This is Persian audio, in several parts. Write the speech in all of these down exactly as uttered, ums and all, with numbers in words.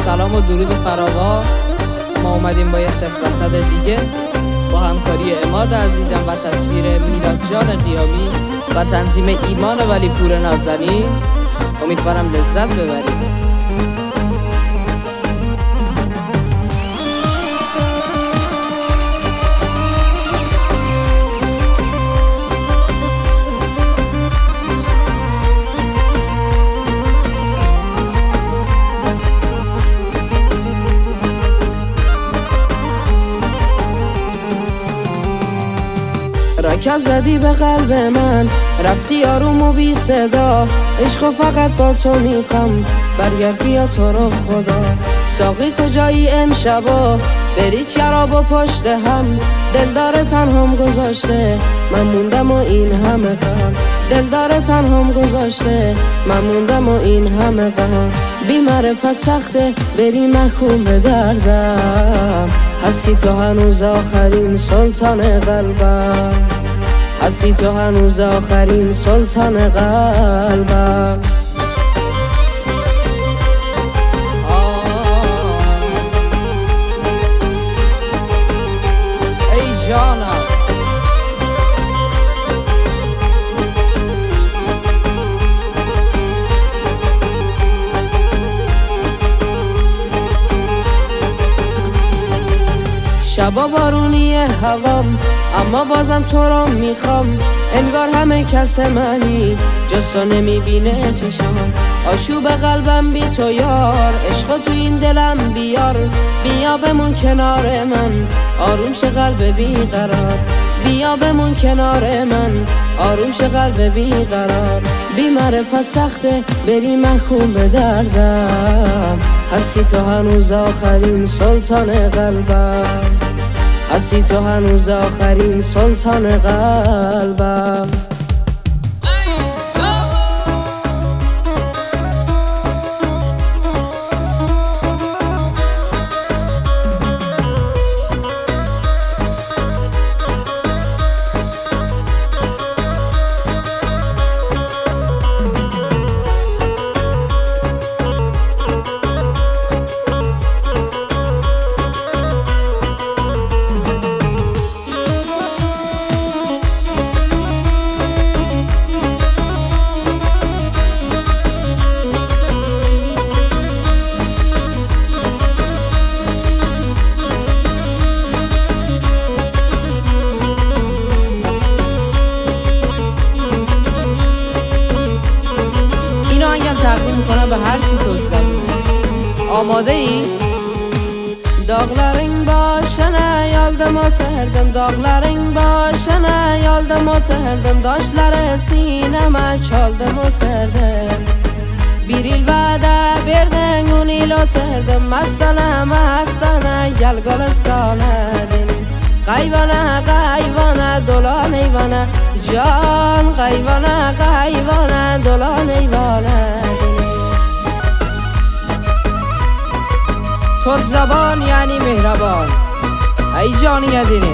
سلام و درود فراوان. ما اومدیم با یه صفر صد دیگه با همکاری عماد عزیزم و تصویر میلاد جان قیامی و تنظیم ایمان ولی پور نازنین. امیدوارم لذت ببرید. رکب زدی به قلب من، رفتی آروم و بی صدا. عشقو فقط با تو میخوام، برگرد بیا تو رو خدا. ساقی کجایی امشبا؟ برید شراب و پشت هم. دلدار تنهام گذاشته، من موندم و این همه غم. دلدار تنهام گذاشته، من موندم و این همه غم. بی معرفت سخته، بری محکوم به دردم. هستی تو هنوز آخرین سلطان قلبم. هستی تو هنوز آخرین سلطان قلبم. ای جانم شبا بارونی هوام، اما بازم تو رو میخوام. انگار همه کس منی، جز تو نمیبینه چشام. آشوب قلبم بی تو یار، عشق تو این دلم بیار. بیا بمون کنار من، آروم شه قلب بیقرار. بیا بمون کنار من، آروم شه قلب بیقرار. بی معرفت سخته، بری محکوم به دردم. هستی تو هنوز آخرین سلطان قلبم. هستی تو هنوز آخرین سلطان قلبم. تقدیم میکنم به هر چی تو زمینه. آماده ای؟ Dağların başına yaldım oturdım, dağların başına yaldım oturdım. Daşları sineme çaldım oturdum. Bir il vədə verdin, on il oturdum. Mastana mastana gel Golistana dedim. Qayvana qayvana dolan eyvana, can qayvana qayvana dolan eyvana. ترک زبان یعنی مهربان. ای جانی دلیم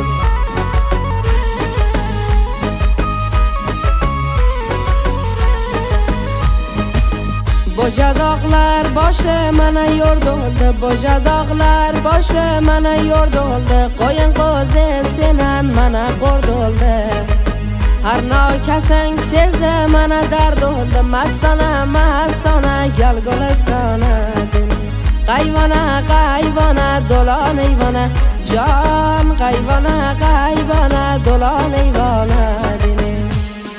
Boca dağlar başı mənə yord oldu. Boca dağlar başı mənə yord oldu. Qoyun qozu sinən mənə qord oldu. Hər nakəsən sezə mənə dərd oldu. Mastana mastana gel Golistana dedim. Qayvana qayvana dolan eyvana, can qayvana qayvana dolan eyvana dedim.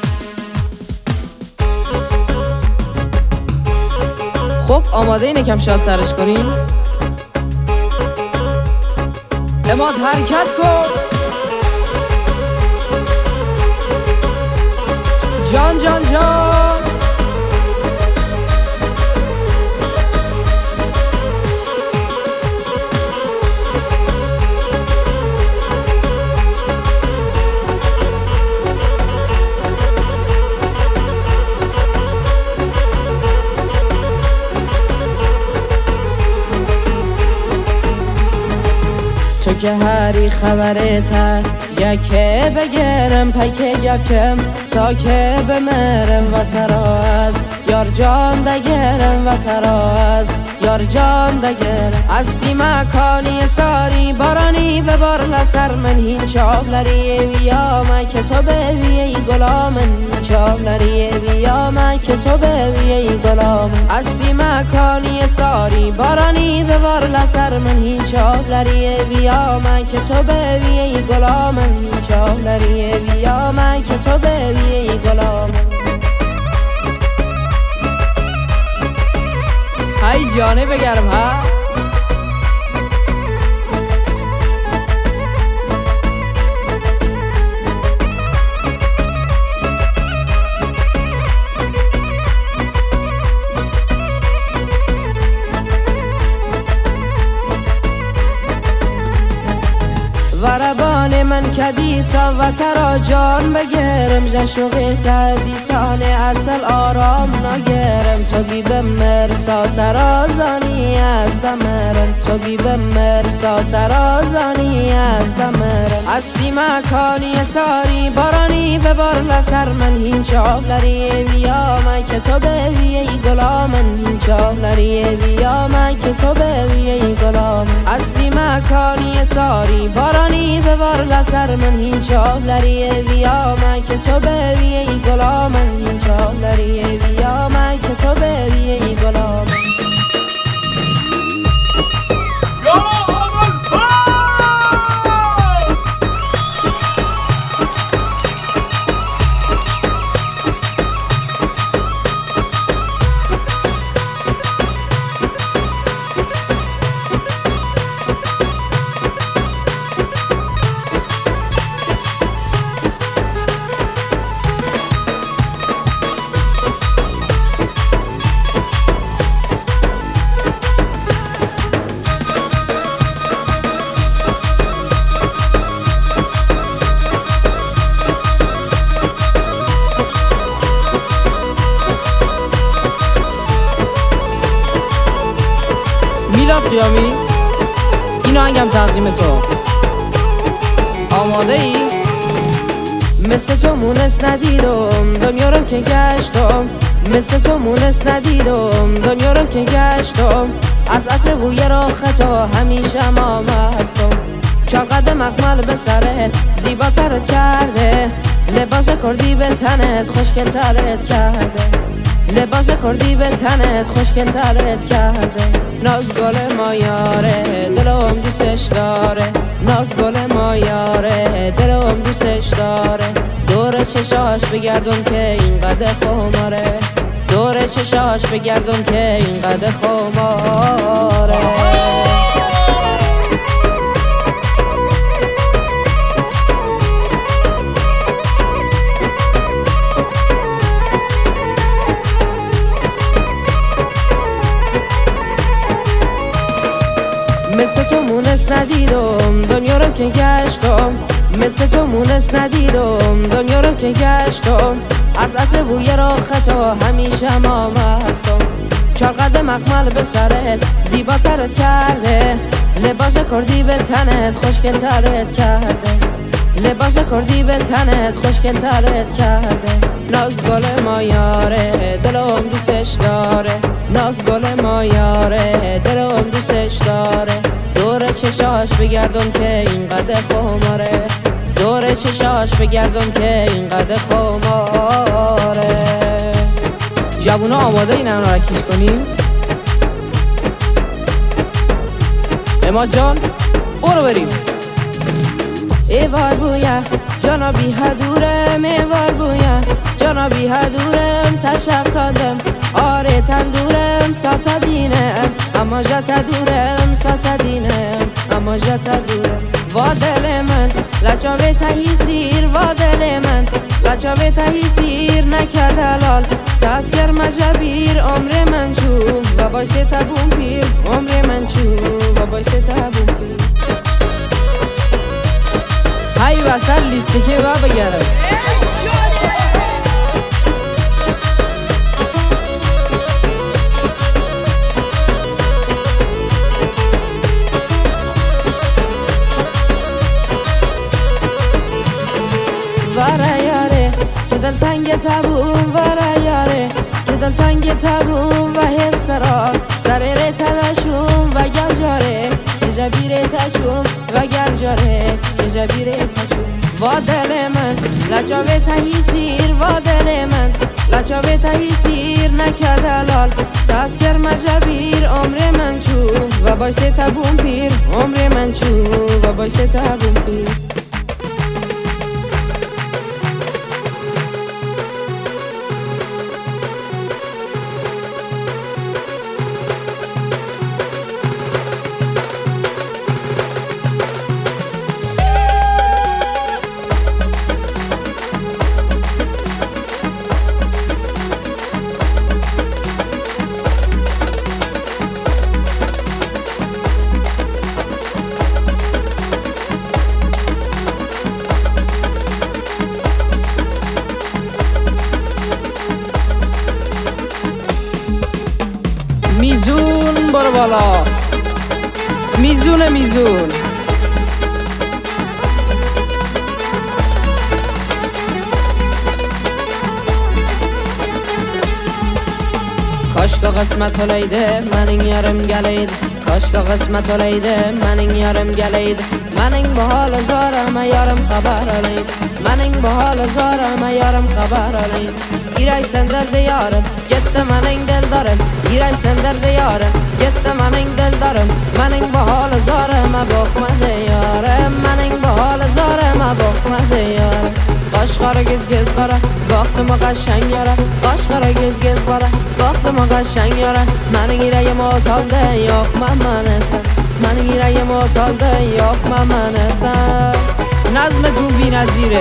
خب آماده اینه کم شاد ترش کنیم. عماد حرکت کن. جان جان جان تو که هری خبرته یکه بگرم پکه گپکم ساکه بمرم و تراز یار جان دگرم و تراز یار جان دگرم استی مکانی ساری بارانی به بار لسر من هین چابلری بیام که تو بوی ای گلامن هین چابلری بیام که تو بوی ای گلامن استی مکانی ساری بارانی به بار لسر من هین چابلری بیام که تو بوی ای گلامن هین چابلری بیام که تو بوی ای گلامن های جانه بگرم ها وربان من کدیسا و ترا جان بگرم جشوقی تدیسان اصل آرام نگرم تو بی بمرسا ترازانی از دمرم تو بی بمرسا ترازانی از دمرم استی مکانی ساری بارانی به بار لسر من هین چابلری بیام که تو بوی ای گلامن هین چابلری بیام که تو بوی ای گلامن استی مکانی ساری بارانی به بار لسر من هین چابلری بیام که تو بوی ای گلامن هین چابلری بیام که تو بوی ای گلامن میلاد قیامی این آهنگم تقدیم تو آماده ای؟ مثل تو مونس ندیدم دنیا رو که گشتم مثل تو مونس ندیدم دنیا رو که گشتم از عطر بوی را خطا همیشه ما هستم چقدر مخمل به سرت زیباترت کرده لباس کردی به تنت خوشگل ترت کرده لباس کردی به تنت خوشگل ترت کرده ناز گل ما یاره دلم دوستش داره ناز گل ما یاره دلم دوستش داره دور چشاش بگردم که اینقدر خماره دور چشاش بگردم که اینقدر خماره مثل تو مونس ندیدم دنیا رو که گشتم مثل تو مونس ندیدم دنیا رو که گشتم از عطر بوی را خطا همیشه ما هستم چقدر مخمل به سرت زیباترت کرده لباس کردی به تنت خوشگل ترت کرده لباس کردی به تنت خوشگل ترت کرده ناز گل ما یاره دلم دوستش داره ناز گل ما یاره دلم دوستش داره دور چشاش بگردم که اینقدر خماره دور چشاش بگردم که اینقدر خماره جوونا آماده این هم رکیش کنیم اماد جان برو بریم ایوار بویا جانا بی هدورم ایوار بویا جانا بی هدورم تشق تادم آره تندورم ساتا دینم اما جتا دورم ساتا دینم اما جتا دورم وا دل من لجاوه تهی سیر وا دل من لجاوه تهی سیر نکرد حلال تذکر مجبیر عمر من چو و باشه تبون پیر عمر من چو و باشه تبون پیر های وصل لیسته که با بگرم وره یاره که دل تنگ تبون وره یاره که دل تنگ تبون و هسترار سرر تدشون و گل که جبیره تچون و گل جاره که جبیره تچون وا دل من لجاوه تهی سیر وا دل من لجاوه تهی سیر نکدلال تذکر مجبیر عمر من چو و باشه تبون پیر عمر من چو و باشه تبون پیر میزون برو بالا میزون میزون کاشکا قسمت olaydı mening yarim galaydi کاشکا قسمت olaydı mening yarim galaydi mening bu hol zarama yarim xabar olaydi mening bu hol zarama yarim xabar olaydi Giraysan der diyarım, gitti mening dildarim Giraysan der diyarım, gitti mening dildarim Mening bu hol zarama bakma diyarım Mening bu hol zarama bakma diyarım Qaşqara gez gez qara, baxtıma qaşang yara Qaşqara gez gez qara, baxtıma qaşang yara Mening yuragim o'taldi, yo'qman meni sen Mening yuragim o'taldi, yo'qman meni sen Nazmi tu binazire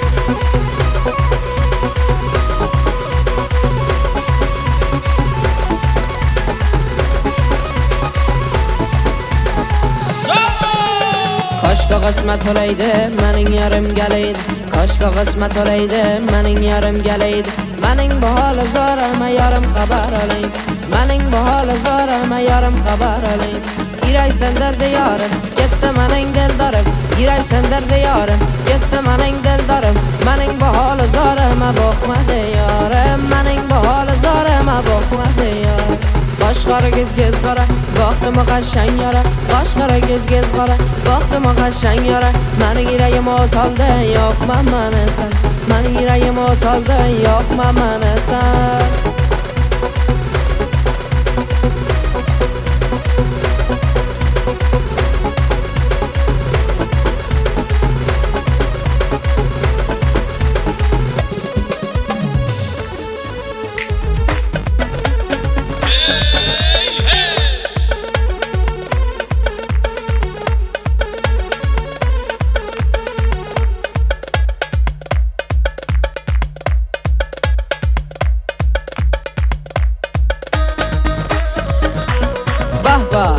Kashka qismat olaydı mening yarim galaydi Kashka qismat olaydı mening yarim galaydi Mening bu hol zarama yarim xabar olaydi Mening bu hol zarama yarim xabar olaydi Giraysan der diyarim gitti mening dildarim Giraysan der diyarim gitti mening dildarim Mening bu hol zarama bakma diyarim Mening bu hol zarama bakma diyarim Qaşqara gez gez qara, baxtıma qaşang yara Qaşqara gez gez qara, baxtıma qaşang yara Mening yuragim o'taldi, yo'qman meni sen Mening yuragim o'taldi, yo'qman meni sen Bah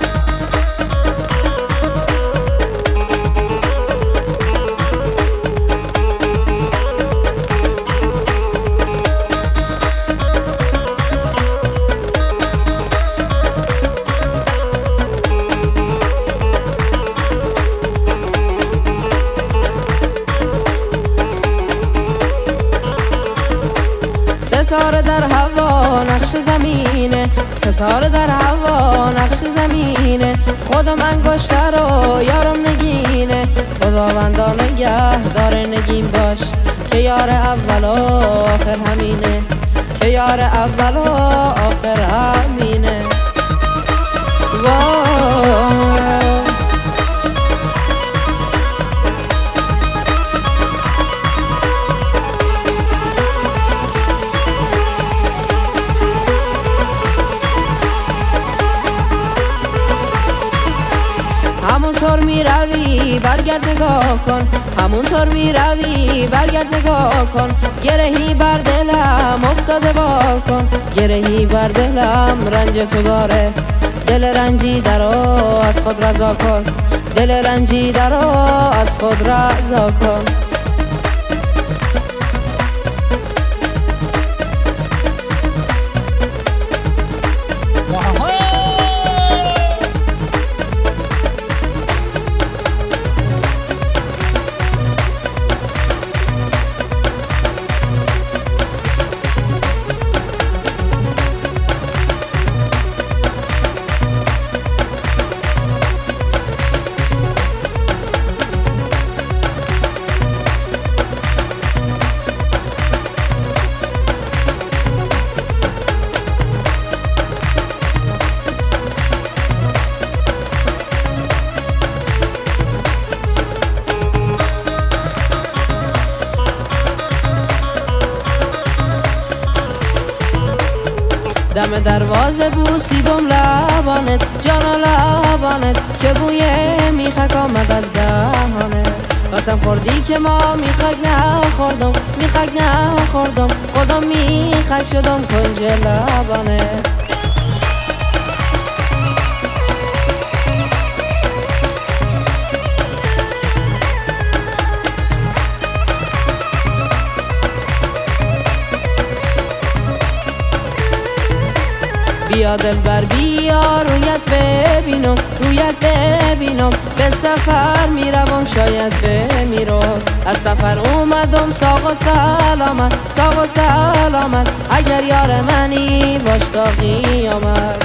ستاره در هوا نقش زمینه ستاره در هوا نقش زمینه خودم انگشتر و یارم نگینه خداوندا نگه داره نگین باش که یار اول و آخر همینه که یار اول و آخر همینه وای همونطور می روی برگرد نگاه کن همونطور می روی برگرد نگاه کن گرهی بر دلم افتاده با کن گرهی بر دلم رنج تو داره دل رنجیده رو از خود رضا کن دل رنجیده رو از خود رضا کن دم دروازه بوسیدم لبانت جانا لبانت که بوی میخک آمد از دهانت. قسم خوردی که ما میخک نخوردم میخک نخوردم خودم میخک شدم کنج لبانت. بیا دلبر بیا رویت ببینم رویت ببینم به سفر میروم شاید بمیرم. از سفر اومدم ساق و سلامت ساق و سلامت اگر یار منی باش تا قیامت.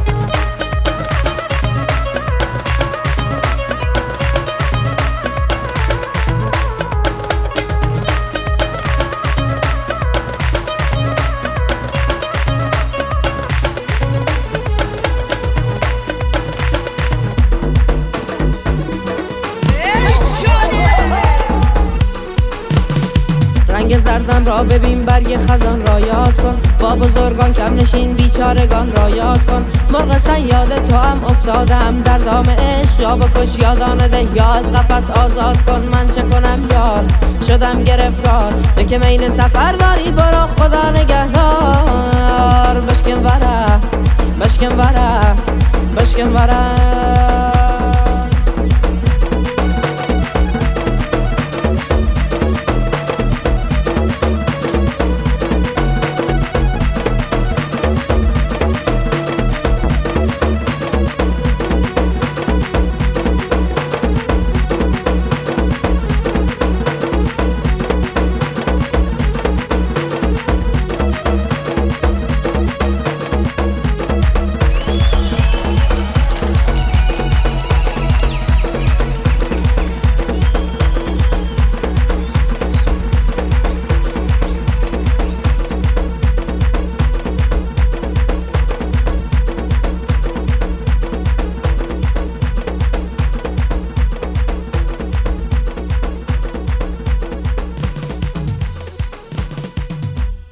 رنگ زردم را ببین برگ خزان را یاد کن با بزرگان کم نشین بیچارگان را یاد کن. مرغ صیاد تو هم افتادم در دام عشق یا بکش یا دانه ده یا از قفس آزاد کن. من چه کنم یار شدم گرفتار تو که میل سفر داری برو خدا نگهدار. بشکن وره بشکن وره بشکن وره